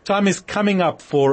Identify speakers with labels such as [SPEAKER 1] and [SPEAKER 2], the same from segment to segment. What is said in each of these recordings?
[SPEAKER 1] Time is coming up for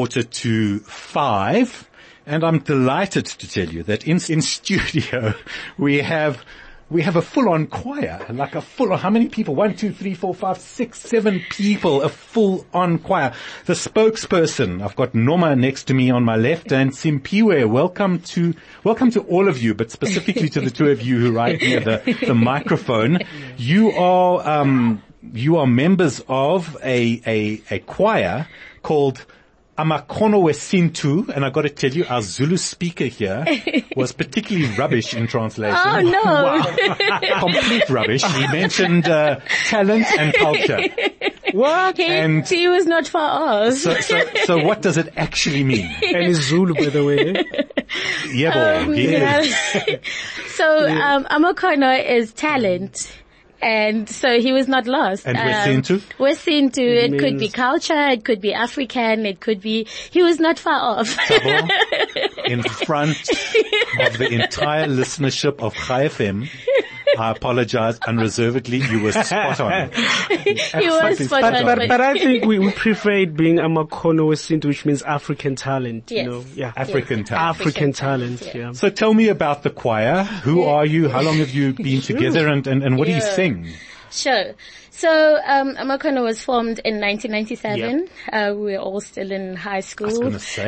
[SPEAKER 1] 4:45, and I'm delighted to tell you that in studio we have a full-on choir, like a full-on, how many people? 1, 2, 3, 4, 5, 6, 7 people, a full-on choir. The spokesperson, I've got Noma next to me on my left, and Simpiwe. Welcome to all of you, but specifically to the two of you who right near the microphone. You are members of a choir called Amakhono Wesintu, and I've got to tell you, our Zulu speaker here was particularly rubbish in translation.
[SPEAKER 2] Oh no.
[SPEAKER 1] Wow. Complete rubbish. He mentioned talent and culture.
[SPEAKER 2] What? He was not far off.
[SPEAKER 1] So what does it actually mean?
[SPEAKER 3] And it's Zulu, by the way.
[SPEAKER 1] Yeah, boy.
[SPEAKER 2] Yeah. So, Amakhono is talent. And so he was not lost.
[SPEAKER 1] And Wesintu?
[SPEAKER 2] Wesintu, it could be culture, it could be African, he was not far off.
[SPEAKER 1] Thabo, in front of the entire listenership of Chai FM, I apologize unreservedly, you were spot on.
[SPEAKER 2] He was spot on.
[SPEAKER 3] But I think we prefer it being Amakhono Wesintu, which means African talent,
[SPEAKER 2] yes.
[SPEAKER 3] you know. Yeah.
[SPEAKER 1] African talent.
[SPEAKER 3] African talent, yeah.
[SPEAKER 1] So tell me about the choir. Who are you? How long have you been together? And what do you sing?
[SPEAKER 2] Sure. So, Amakhono was formed in 1997.
[SPEAKER 1] Yep.
[SPEAKER 2] We were all still in high school.
[SPEAKER 1] I was going to say,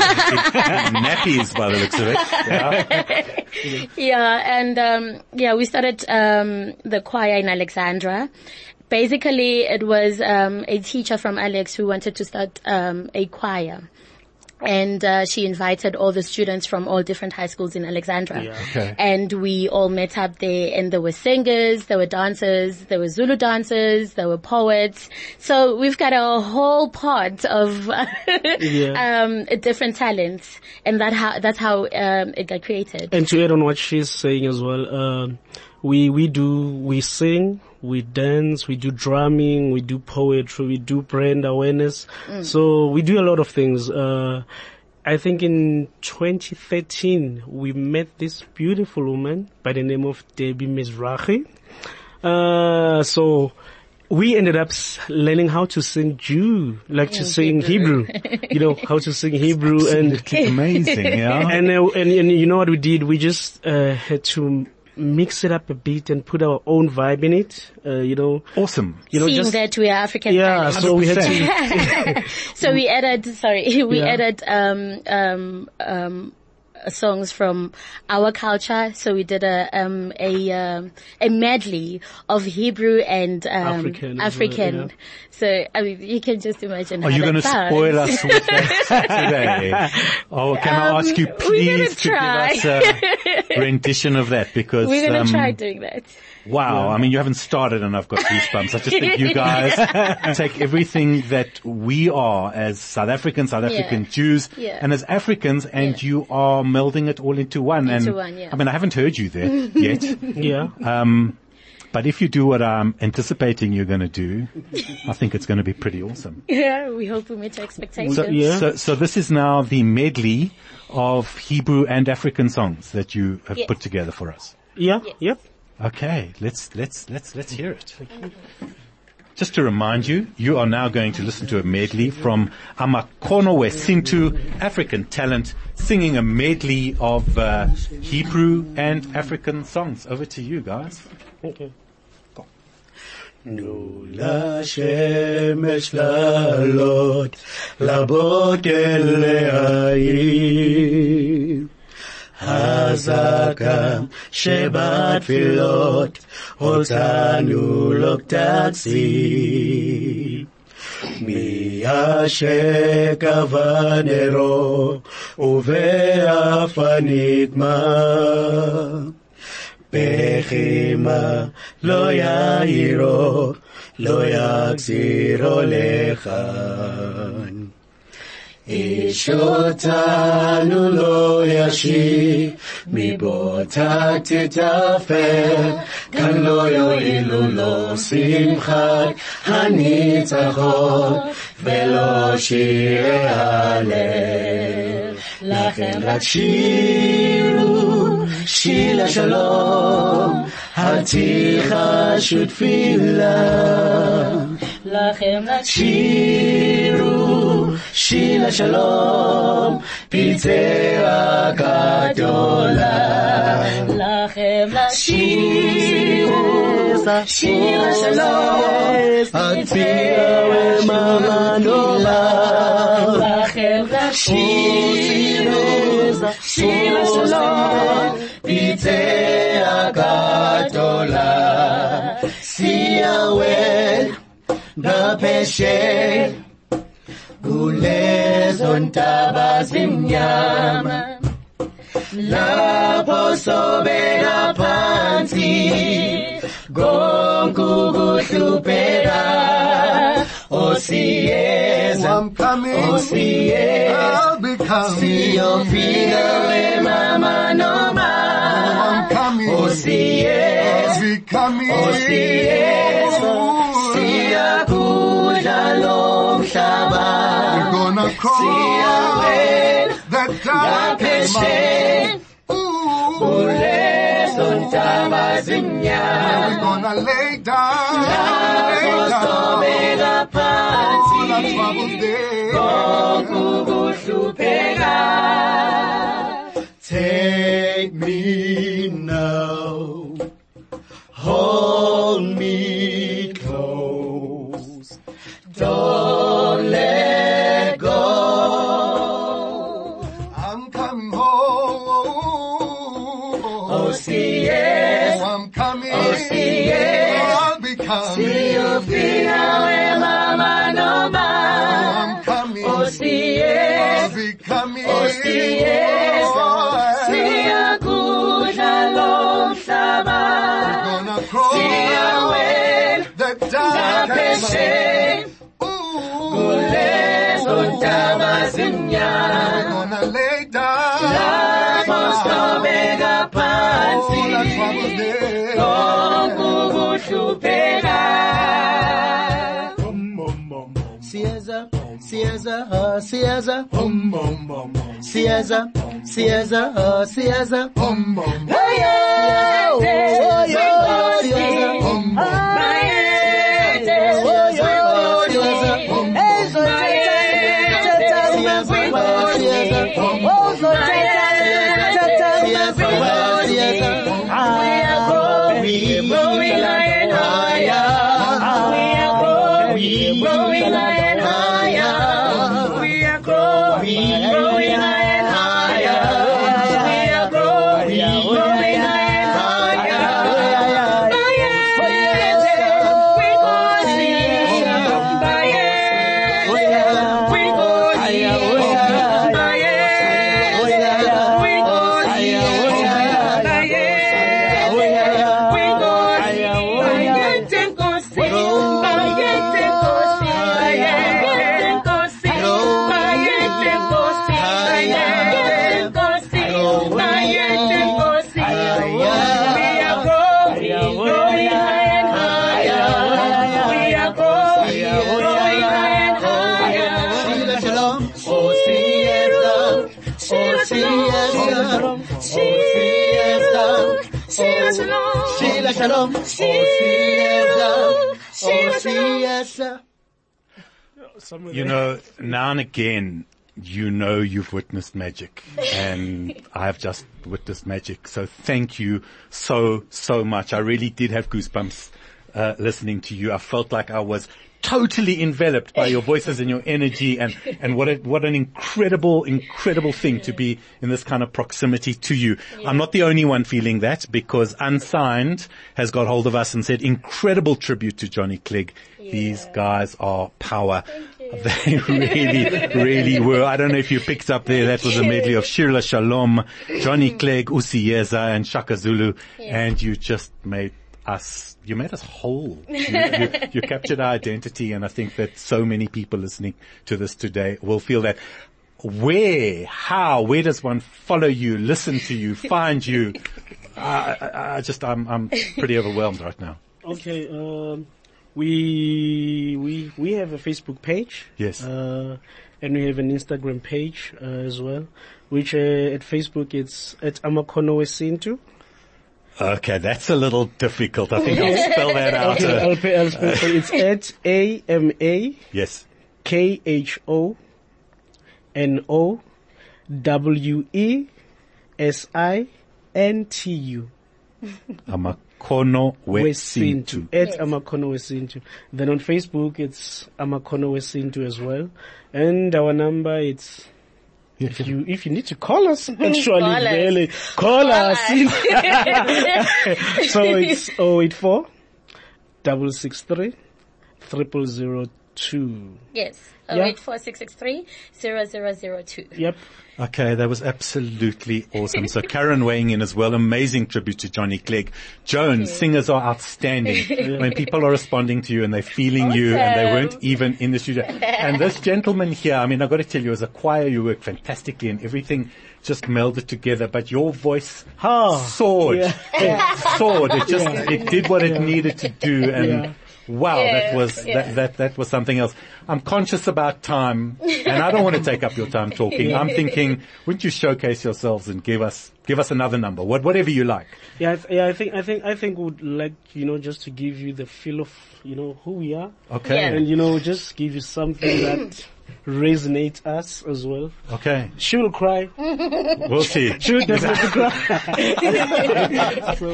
[SPEAKER 1] nappies by the looks of it.
[SPEAKER 2] Yeah. And, we started, the choir in Alexandra. Basically, it was, a teacher from Alex who wanted to start, a choir. And she invited all the students from all different high schools in Alexandra.
[SPEAKER 3] Yeah.
[SPEAKER 1] Okay.
[SPEAKER 2] And we all met up there, and there were singers, there were dancers, there were Zulu dancers, there were poets. So we've got a whole pot of different talents, and that's how it got created.
[SPEAKER 3] And to add on what she's saying as well, we sing, we dance, we do drumming, we do poetry, we do brand awareness. So we do a lot of things. I think in 2013, we met this beautiful woman by the name of Debbie Mizrahi. So we ended up learning how to sing to sing Hebrew. You know, how to sing Hebrew.
[SPEAKER 1] And amazing, yeah.
[SPEAKER 3] And you know what we did? We just had to mix it up a bit and put our own vibe in it,
[SPEAKER 1] Awesome.
[SPEAKER 2] Seeing that we are African.
[SPEAKER 3] Yeah,
[SPEAKER 2] talent.
[SPEAKER 3] so we had to.
[SPEAKER 2] So we added songs from our culture. So we did a medley of Hebrew and
[SPEAKER 3] African.
[SPEAKER 2] Well, So I mean, you can just imagine.
[SPEAKER 1] Are you going to spoil us with that today? Oh, can I ask you please to give us a rendition of that, because
[SPEAKER 2] we're going to try doing that.
[SPEAKER 1] Wow. I mean, you haven't started and I've got goosebumps. I just think you guys take everything that we are as South African Jews, and as Africans, and you are melding it all into one. I mean, I haven't heard you there yet.
[SPEAKER 3] Yeah.
[SPEAKER 1] But if you do what I'm anticipating you're going to do, I think it's going to be pretty awesome.
[SPEAKER 2] Yeah, we hope we meet your expectations.
[SPEAKER 1] So this is now the medley of Hebrew and African songs that you have put together for us.
[SPEAKER 3] Yeah.
[SPEAKER 2] Yes.
[SPEAKER 3] Yep.
[SPEAKER 1] Okay, let's hear it. Just to remind you, you are now going to listen to a medley from Amakhono Wesintu, African talent, singing a medley of Hebrew and African songs. Over to you, guys.
[SPEAKER 3] Okay.
[SPEAKER 4] Nula shemesh lalot labotele ayim Hazakam shebat filot otanu loktaksi Miyashek avanero uveafanigma Bechima lo yairo lo yaxiro lechan Ishotanu lo yashi mibota titafer kan lo yoilu lo simchat hanitzachon velo shirei halev lachem rak shiru shir shalom haticha shutfilah lachem rak shiru Shila Shalom, Pitzea Gadola.
[SPEAKER 2] Lachem Shila Shalom,
[SPEAKER 4] Atzia Mamanola.
[SPEAKER 2] Lachem Shila Shalom,
[SPEAKER 4] Pitzea Gadola. Siyawel Bapeshe Gulezon tabazimnyama Lapho sobela phansi konke ukuhlupheka Osiyeza
[SPEAKER 5] I'm coming,
[SPEAKER 4] Osiyeza
[SPEAKER 5] I'll be coming.
[SPEAKER 4] Siyofika wemama noma
[SPEAKER 5] I'm coming,
[SPEAKER 4] Osiyeza
[SPEAKER 5] I'll be coming.
[SPEAKER 4] Osiyeza Siyakudla lo mhlaba
[SPEAKER 5] We're gonna cross
[SPEAKER 4] Siyawela
[SPEAKER 5] that dark
[SPEAKER 4] Lapeshe Gulezon tabazimnyama
[SPEAKER 5] We're gonna lay down,
[SPEAKER 4] Lapho sobela
[SPEAKER 5] all our
[SPEAKER 4] phansi
[SPEAKER 5] troubles there.
[SPEAKER 4] konke ukuhlupheka Take me now, hold me close, don't let go.
[SPEAKER 5] I'm coming home.
[SPEAKER 4] Osiyeza,
[SPEAKER 5] I'm coming.
[SPEAKER 4] Osiyeza,
[SPEAKER 5] I'll be coming.
[SPEAKER 4] Siyofika wemama noma.
[SPEAKER 5] I'm coming. I'll
[SPEAKER 4] Osiyeza,
[SPEAKER 5] be coming.
[SPEAKER 4] Osiyeza, siyakudla lo mhlaba.
[SPEAKER 5] Gonna cross
[SPEAKER 4] Siyawela
[SPEAKER 5] that dark
[SPEAKER 4] Lapeshe Gulezon tabazimnyama
[SPEAKER 5] Gonna lay down
[SPEAKER 4] Lapho sobela
[SPEAKER 5] all our
[SPEAKER 4] phansi
[SPEAKER 5] troubles there.
[SPEAKER 4] konke ukuhlupheka Siyeza, siyeza, siyeza Siyeza, siyeza, siyeza Shila Shalom, Osiyeza.
[SPEAKER 1] You know, now and again, you know you've witnessed magic, and I've just witnessed magic. So thank you so much. I really did have goosebumps listening to you. I felt like I was totally enveloped by your voices and your energy, and what an incredible thing to be in this kind of proximity to you. Yeah. I'm not the only one feeling that, because Unsigned has got hold of us and said, incredible tribute to Johnny Clegg. Yeah. These guys are power. They really were. I don't know if you picked up there, that was a medley of Shila Shalom, Johnny Clegg, Osiyeza and Shaka Zulu, and you just made us whole. You captured our identity, and I think that so many people listening to this today will feel that. Where does one follow you, listen to you, find you? I'm pretty overwhelmed right now.
[SPEAKER 3] Okay, we have a Facebook page.
[SPEAKER 1] Yes.
[SPEAKER 3] And we have an Instagram page, as well, which, at Facebook it's at Amakhono Wesintu.
[SPEAKER 1] Okay, that's a little difficult. I think I'll spell that out.
[SPEAKER 3] Okay, I'll spell it. It's at AMA.
[SPEAKER 1] Yes.
[SPEAKER 3] KHO AmakonoWesintu.
[SPEAKER 1] Amakono Wesintu.
[SPEAKER 3] At Amakono Wesintu. Then on Facebook, it's Amakono Wesintu as well. And our number, it's, if you need to call us, actually, call us. So it's 084 663 0002.
[SPEAKER 2] Yes.
[SPEAKER 3] Yeah.
[SPEAKER 2] 084-663-0002.
[SPEAKER 3] Yep.
[SPEAKER 1] Okay, that was absolutely awesome. So Karen weighing in as well. Amazing tribute to Johnny Clegg. Joan, singers are outstanding. When people are responding to you and they're feeling you and they weren't even in the studio. And this gentleman here, I mean, I've got to tell you, as a choir, you work fantastically and everything just melded together, but your voice soared.
[SPEAKER 3] Yeah.
[SPEAKER 1] It soared. It just, it did what it needed to do. And wow, that was something else. I'm conscious about time, and I don't want to take up your time talking. I'm thinking, wouldn't you showcase yourselves and give us another number, whatever you like?
[SPEAKER 3] I think we'd like, just to give you the feel of, who we are.
[SPEAKER 1] Okay.
[SPEAKER 2] Yeah.
[SPEAKER 3] And, just give you something that resonates us as well.
[SPEAKER 1] Okay.
[SPEAKER 3] She will cry.
[SPEAKER 1] We'll see.
[SPEAKER 3] She will definitely cry. So,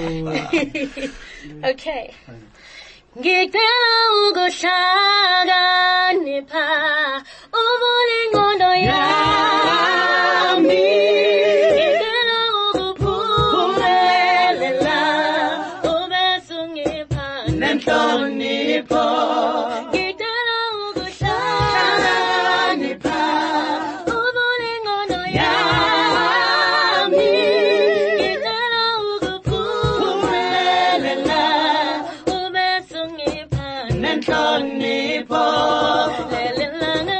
[SPEAKER 2] Okay. Ngicela ukuhlakanipha ubulingondo yami. Ngicela ukuphumelela ubese ungipha nenhlonipho. Ngicela ukuhlakanipha ubulingondo yami. Ngicela ukuphumelela nenhlonipho. Lelilanga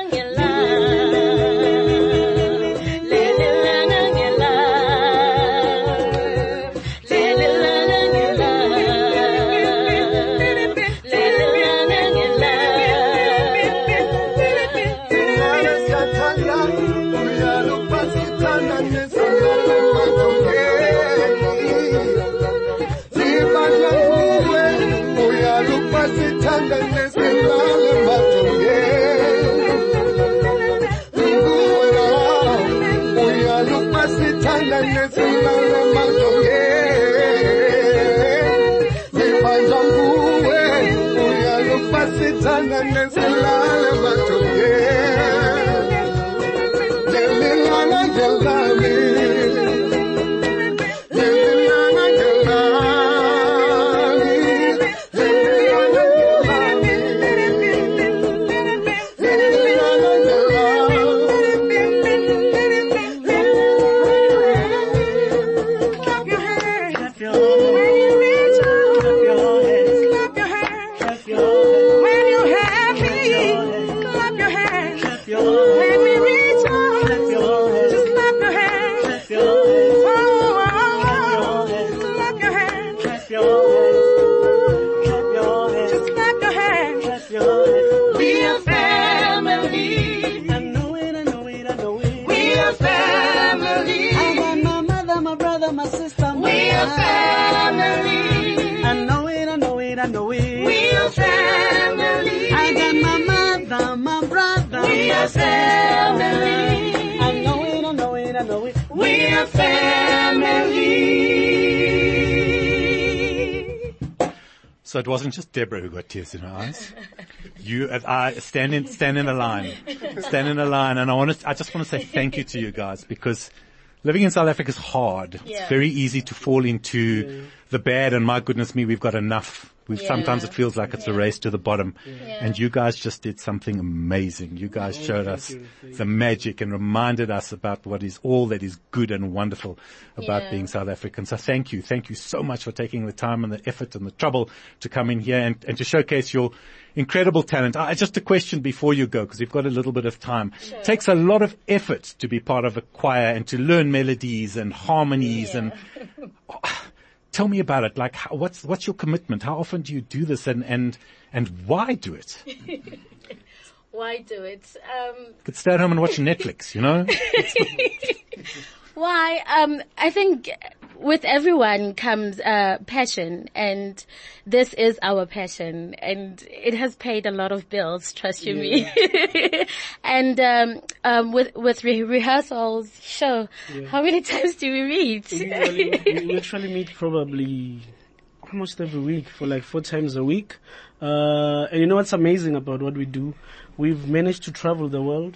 [SPEAKER 1] So it wasn't just Deborah who got tears in her eyes. You and I stand in a line, and I just want to say thank you to you guys, because living in South Africa is hard.
[SPEAKER 2] Yeah.
[SPEAKER 1] It's very easy to fall into the bad, and my goodness me, we've got enough. Sometimes it feels like it's a race to the bottom. And you guys just did something amazing. You guys showed us the magic and reminded us about what is all that is good and wonderful about being South African. So thank you. Thank you so much for taking the time and the effort and the trouble to come in here and to showcase your incredible talent. Just a question before you go, because we've got a little bit of time. Sure. It takes a lot of effort to be part of a choir and to learn melodies and harmonies and tell me about it. Like, what's your commitment? How often do you do this, and why do it?
[SPEAKER 2] Why do it?
[SPEAKER 1] You could stay at home and watch Netflix,
[SPEAKER 2] Why? I think with everyone comes passion, and this is our passion, and it has paid a lot of bills, trust you me. And with rehearsals, sure. How many times do we meet?
[SPEAKER 3] We actually meet probably almost every week for like 4 times a week. And you know what's amazing about what we do? We've managed to travel the world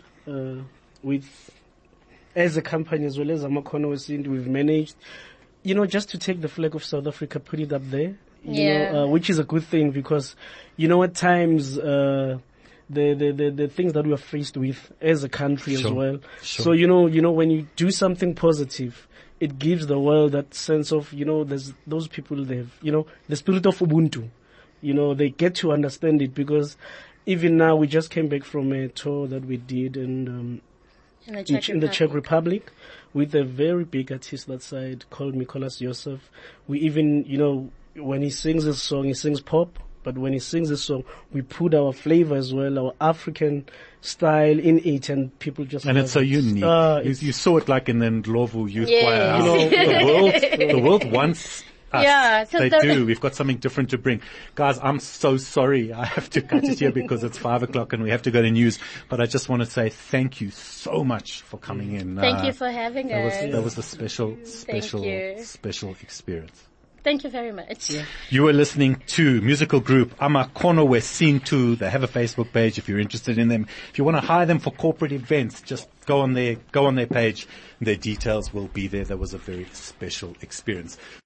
[SPEAKER 3] as a company as well as Amakhono Wesintu. We've managed, just to take the flag of South Africa, put it up there, which is a good thing, because, at times, the things that we are faced with as a country as well. Sure. So, when you do something positive, it gives the world that sense of, there's those people, they have, the spirit of Ubuntu. They get to understand it, because even now we just came back from a tour that we did in the Czech Republic with a very big artist that side called Mikolas Joseph. We even, when he sings a song, he sings pop, but when he sings a song, we put our flavor as well, our African style in it, and people just
[SPEAKER 1] and it's so unique. You saw it like in the Ndlovu Youth Choir. The world wants us. So they do. We've got something different to bring. Guys, I'm so sorry. I have to cut it here because it's 5:00 and we have to go to news. But I just want to say thank you so much for coming in.
[SPEAKER 2] Thank you for having us.
[SPEAKER 1] That was a special experience.
[SPEAKER 2] Thank you very much.
[SPEAKER 1] Yeah. You were listening to musical group Amakhono Wesintu. They have a Facebook page if you're interested in them. If you want to hire them for corporate events, just go on their page. Their details will be there. That was a very special experience.